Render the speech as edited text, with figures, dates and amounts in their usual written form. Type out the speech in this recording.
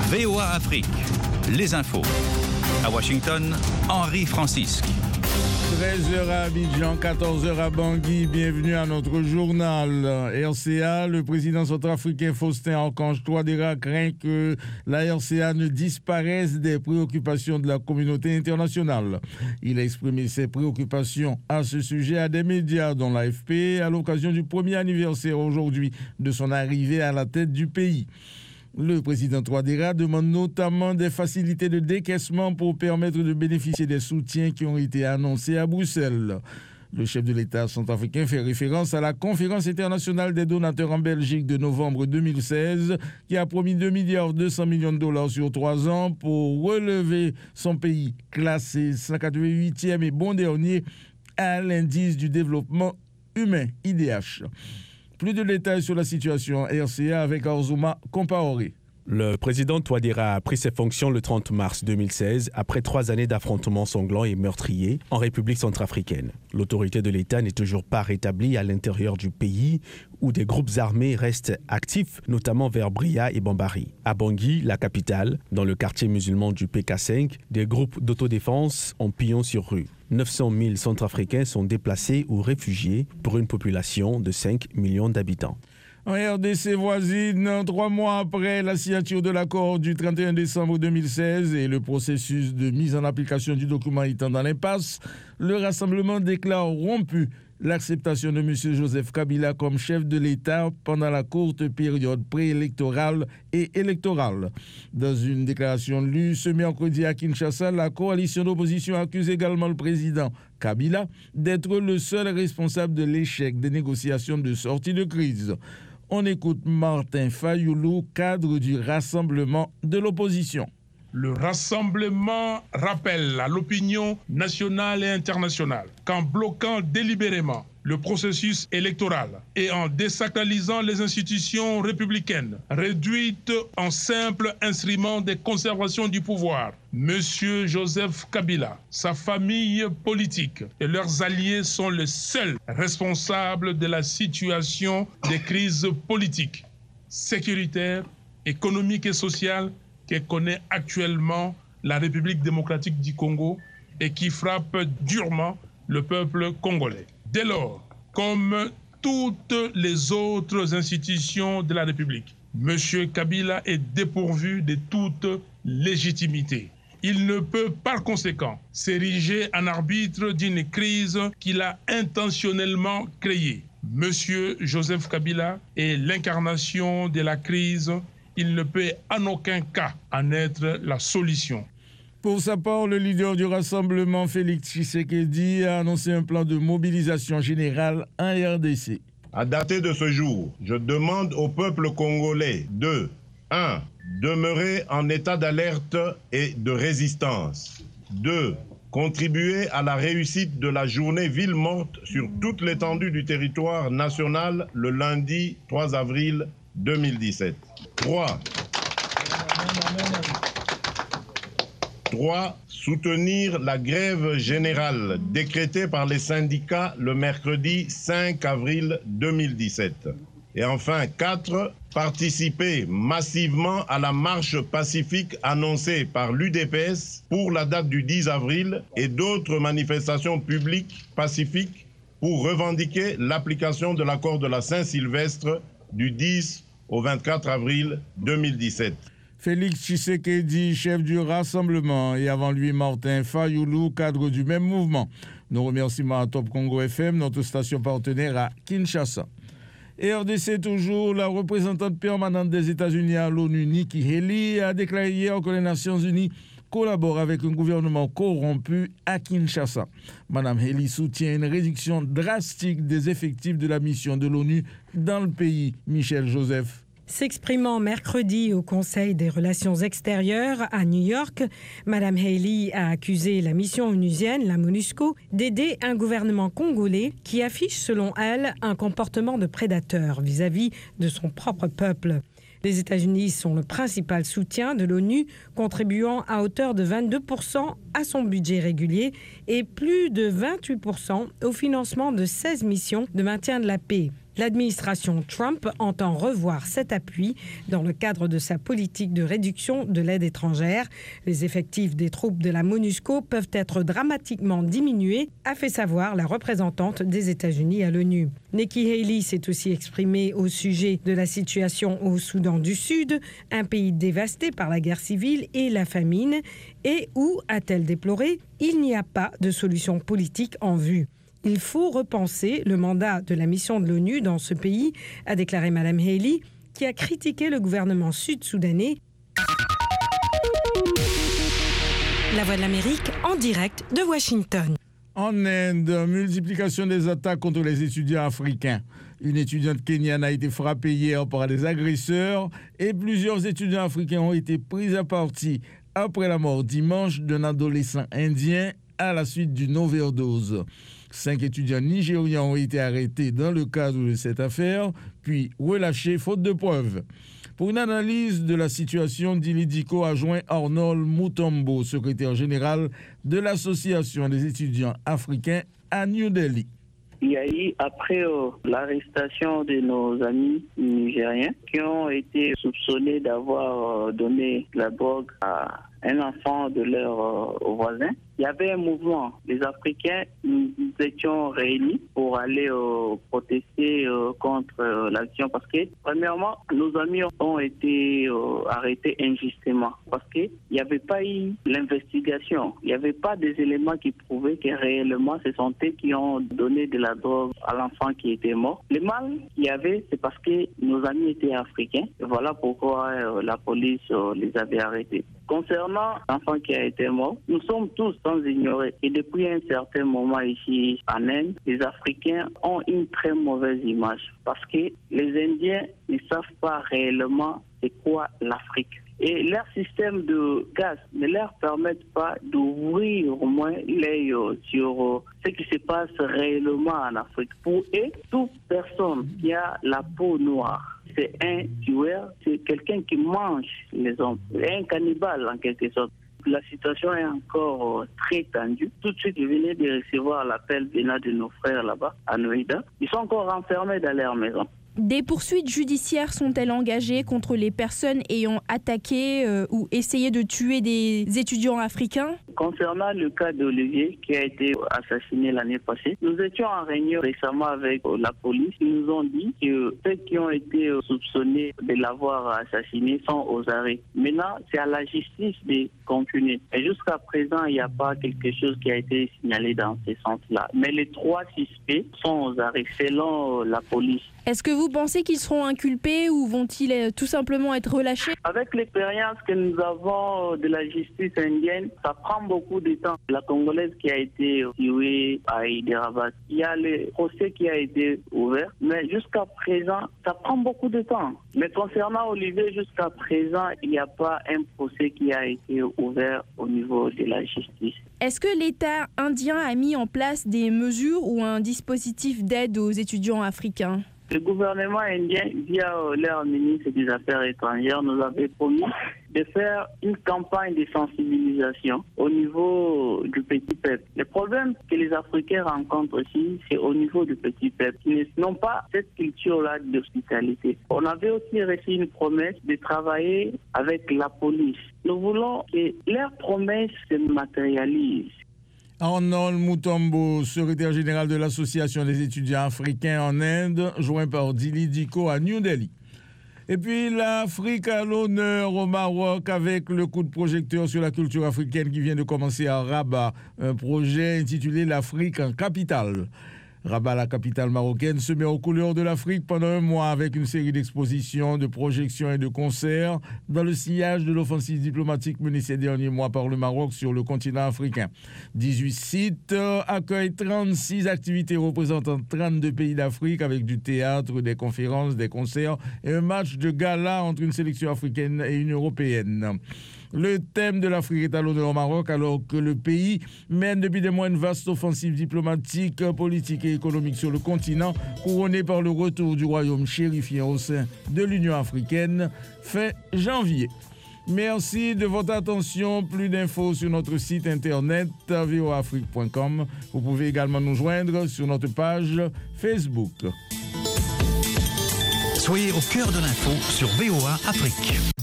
VOA Afrique, les infos. À Washington, Henri Francisque. 13h à Abidjan, 14h à Bangui, bienvenue à notre journal. RCA, le président centrafricain Faustin Archange Touadéra craint que la RCA ne disparaisse des préoccupations de la communauté internationale. Il a exprimé ses préoccupations à ce sujet à des médias, dont l'AFP, à l'occasion du premier anniversaire aujourd'hui de son arrivée à la tête du pays. Le président Touadéra demande notamment des facilités de décaissement pour permettre de bénéficier des soutiens qui ont été annoncés à Bruxelles. Le chef de l'État centrafricain fait référence à la conférence internationale des donateurs en Belgique de novembre 2016 qui a promis 2,2 milliards sur 3 ans pour relever son pays classé 188e et bon dernier à l'indice du développement humain, IDH. Plus de détails sur la situation RCA avec Arzouma Compaoré. Le président Touadéra a pris ses fonctions le 30 mars 2016 après 3 années d'affrontements sanglants et meurtriers en République centrafricaine. L'autorité de l'État n'est toujours pas rétablie à l'intérieur du pays où des groupes armés restent actifs, notamment vers Bria et Bambari. À Bangui, la capitale, dans le quartier musulman du PK5, des groupes d'autodéfense ont pillon sur rue. 900 000 Centrafricains sont déplacés ou réfugiés pour une population de 5 millions d'habitants. En RDC voisine, 3 mois après la signature de l'accord du 31 décembre 2016 et le processus de mise en application du document étant dans l'impasse, le rassemblement déclare rompu l'acceptation de M. Joseph Kabila comme chef de l'État pendant la courte période préélectorale et électorale. Dans une déclaration lue ce mercredi à Kinshasa, la coalition d'opposition accuse également le président Kabila d'être le seul responsable de l'échec des négociations de sortie de crise. On écoute Martin Fayoulou, cadre du rassemblement de l'opposition. Le rassemblement rappelle à l'opinion nationale et internationale qu'en bloquant délibérément le processus électoral et en désacralisant les institutions républicaines, réduites en simple instrument de conservation du pouvoir, M. Joseph Kabila, sa famille politique et leurs alliés sont les seuls responsables de la situation des crises politiques, sécuritaires, économiques et sociales que connaît actuellement la République démocratique du Congo et qui frappe durement le peuple congolais. Dès lors, comme toutes les autres institutions de la République, M. Kabila est dépourvu de toute légitimité. Il ne peut par conséquent s'ériger en arbitre d'une crise qu'il a intentionnellement créée. M. Joseph Kabila est l'incarnation de la crise. Il ne peut en aucun cas en être la solution. Pour sa part, le leader du rassemblement, Félix Tshisekedi, a annoncé un plan de mobilisation générale en RDC. À dater de ce jour, je demande au peuple congolais de 1. Demeurer en état d'alerte et de résistance. 2. Contribuer à la réussite de la journée ville morte sur toute l'étendue du territoire national le lundi 3 avril 2017. 3. Soutenir la grève générale décrétée par les syndicats le mercredi 5 avril 2017. Et enfin, 4. Participer massivement à la marche pacifique annoncée par l'UDPS pour la date du 10 avril et d'autres manifestations publiques pacifiques pour revendiquer l'application de l'accord de la Saint-Sylvestre du 10 au 24 avril 2017. Félix Tshisekedi, chef du rassemblement, et avant lui Martin Fayoulou, cadre du même mouvement. Nos remerciements à Top Congo FM, notre station partenaire à Kinshasa. Et RDC toujours, la représentante permanente des États-Unis à l'ONU, Nikki Haley, a déclaré hier que les Nations Unies collaborent avec un gouvernement corrompu à Kinshasa. Madame Haley soutient une réduction drastique des effectifs de la mission de l'ONU dans le pays. Michel Joseph. S'exprimant mercredi au Conseil des relations extérieures à New York, Mme Haley a accusé la mission onusienne, la MONUSCO, d'aider un gouvernement congolais qui affiche, selon elle, un comportement de prédateur vis-à-vis de son propre peuple. Les États-Unis sont le principal soutien de l'ONU, contribuant à hauteur de 22% à son budget régulier et plus de 28% au financement de 16 missions de maintien de la paix. L'administration Trump entend revoir cet appui dans le cadre de sa politique de réduction de l'aide étrangère. Les effectifs des troupes de la MONUSCO peuvent être dramatiquement diminués, a fait savoir la représentante des États-Unis à l'ONU. Nikki Haley s'est aussi exprimée au sujet de la situation au Soudan du Sud, un pays dévasté par la guerre civile et la famine, et où, a-t-elle déploré, il n'y a pas de solution politique en vue. Il faut repenser le mandat de la mission de l'ONU dans ce pays, a déclaré Mme Haley, qui a critiqué le gouvernement sud-soudanais. La Voix de l'Amérique en direct de Washington. En Inde, multiplication des attaques contre les étudiants africains. Une étudiante kenyane a été frappée hier par des agresseurs et plusieurs étudiants africains ont été pris à partie après la mort dimanche d'un adolescent indien à la suite d'une overdose. 5 étudiants nigérians ont été arrêtés dans le cadre de cette affaire, puis relâchés faute de preuves. Pour une analyse de la situation, Dili Diko a joint Arnold Mutombo, secrétaire général de l'Association des étudiants africains à New Delhi. Il y a eu, après l'arrestation de nos amis nigériens qui ont été soupçonnés d'avoir donné la drogue à un enfant de leur voisin, il y avait un mouvement. Les Africains, nous étions réunis pour aller protester contre l'action parce que, premièrement, nos amis ont été arrêtés injustement parce qu'il n'y avait pas eu l'investigation. Il n'y avait pas des éléments qui prouvaient que réellement ce sont eux qui ont donné de la drogue à l'enfant qui était mort. Le mal qu'il y avait, c'est parce que nos amis étaient africains. Et voilà pourquoi la police les avait arrêtés. Concernant l'enfant qui a été mort, nous sommes tous sans ignorer. Et depuis un certain moment ici en Inde, les Africains ont une très mauvaise image parce que les Indiens ne savent pas réellement c'est quoi l'Afrique. Et leur système de gaz ne leur permet pas d'ouvrir au moins l'œil sur ce qui se passe réellement en Afrique. Pour eux, toute personne qui a la peau noire, c'est un tueur, c'est quelqu'un qui mange les hommes, un cannibale en quelque sorte. La situation est encore très tendue. Tout de suite, je venais de recevoir l'appel de nos frères là-bas, à Noida. Ils sont encore enfermés dans leur maison. Des poursuites judiciaires sont-elles engagées contre les personnes ayant attaqué ou essayé de tuer des étudiants africains? Concernant le cas d'Olivier qui a été assassiné l'année passée, nous étions en réunion récemment avec la police. Ils nous ont dit que ceux qui ont été soupçonnés de l'avoir assassiné sont aux arrêts. Maintenant, c'est à la justice de continuer. Et jusqu'à présent, il n'y a pas quelque chose qui a été signalé dans ce sens-là. Mais les 3 suspects sont aux arrêts selon la police. Est-ce que vous pensez qu'ils seront inculpés ou vont-ils tout simplement être relâchés? Avec l'expérience que nous avons de la justice indienne, ça prend beaucoup de temps. La Congolaise qui a été tuée à Hyderabad, il y a le procès qui a été ouvert, mais jusqu'à présent, ça prend beaucoup de temps. Mais concernant Olivier, jusqu'à présent, il n'y a pas un procès qui a été ouvert au niveau de la justice. Est-ce que l'État indien a mis en place des mesures ou un dispositif d'aide aux étudiants africains? Le gouvernement indien, via leur ministre des Affaires étrangères, nous avait promis de faire une campagne de sensibilisation au niveau du petit peuple. Le problème que les Africains rencontrent aussi, c'est au niveau du petit peuple, qui n'ont pas cette culture-là d'hospitalité. On avait aussi reçu une promesse de travailler avec la police. Nous voulons que leurs promesses se matérialisent. Arnold Mutombo, secrétaire général de l'Association des étudiants africains en Inde, joint par Dili Diko à New Delhi. Et puis l'Afrique à l'honneur au Maroc avec le coup de projecteur sur la culture africaine qui vient de commencer à Rabat, un projet intitulé l'Afrique en capitale. Rabat, la capitale marocaine, se met aux couleurs de l'Afrique pendant un mois avec une série d'expositions, de projections et de concerts dans le sillage de l'offensive diplomatique menée ces derniers mois par le Maroc sur le continent africain. 18 sites accueillent 36 activités représentant 32 pays d'Afrique avec du théâtre, des conférences, des concerts et un match de gala entre une sélection africaine et une européenne. Le thème de l'Afrique est à l'honneur au Maroc alors que le pays mène depuis des mois une vaste offensive diplomatique, politique et économique sur le continent, couronnée par le retour du royaume chérifien au sein de l'Union africaine fin janvier. Merci de votre attention. Plus d'infos sur notre site internet voaafrique.com. Vous pouvez également nous joindre sur notre page Facebook. Soyez au cœur de l'info sur VOA Afrique.